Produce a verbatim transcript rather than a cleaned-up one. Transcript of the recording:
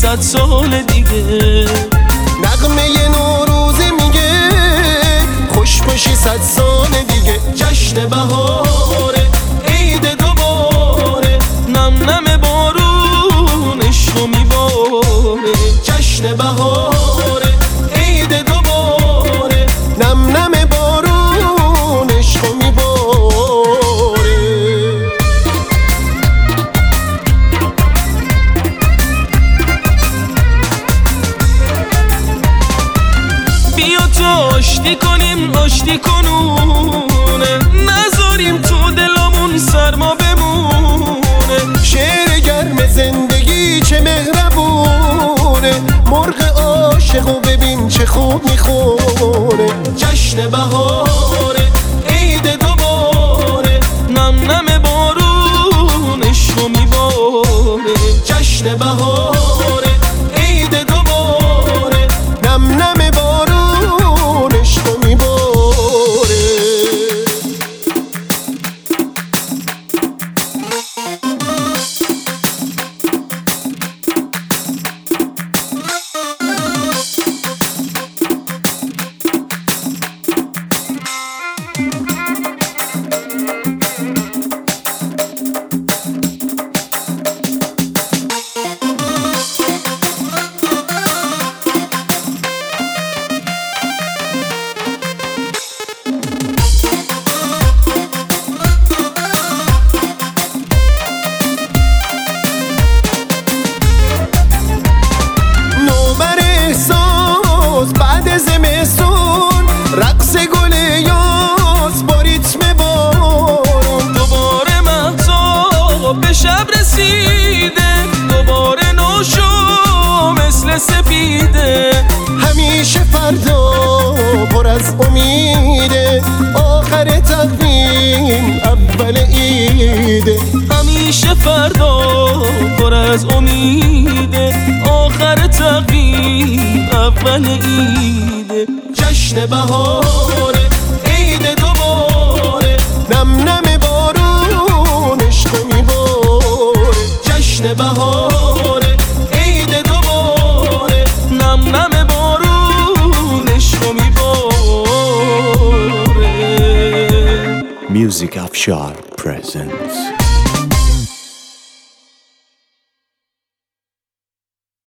صد سال دیگه. نغمه نوروزی میگه خوش باشی صد سال دیگه. جشن بهاره عید دوباره، نم نم بارون عشقو میباره. جشن بهاره عید دوباره، نم نم بارون عشقو میباره. بیا تو آشتی کنیم آشتی کنونه، نذاریم تو دلمون سرما بمونه. شعر گرم زندگی چه مهربونه، مرغ عاشقو ببین چه خوب میخونه. جشن بهاره عید دوباره، نم نم بارون عشقو میباره. جشن بهاره عید دوباره، نم نم بارون عشقو میباره. زمستون رقص گل یاس با ریتم بارون، دوباره مهتاب به شب رسیده، دوباره نوشو مثل سپیده. همیشه فردا پر از امیده، آخر تقویم اول عیده. همیشه فردا پر از امیده، آخر تقویم اول عیده. جشن بهاره عید دوباره، نم نم بارون عشقو میباره. جشن بهاره عید دوباره، نم نم بارون عشقو میباره. Music Afshar presents